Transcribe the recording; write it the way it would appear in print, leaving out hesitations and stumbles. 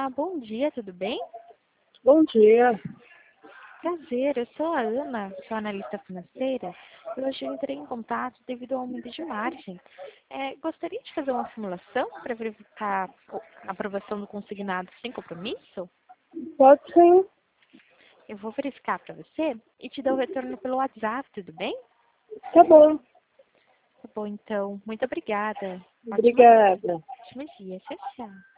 Olá, bom dia, tudo bem? Bom dia. Prazer, eu sou a Ana, sou analista financeira e hoje eu entrei em contato devido ao aumento de margem. Gostaria de fazer uma simulação para verificar a aprovação do consignado sem compromisso? Pode sim. Eu vou verificar para você e te dou o retorno pelo WhatsApp, tudo bem? Tá bom. Tá bom, então. Muito obrigada. Obrigada. Ótimo dia. Tchau, tchau.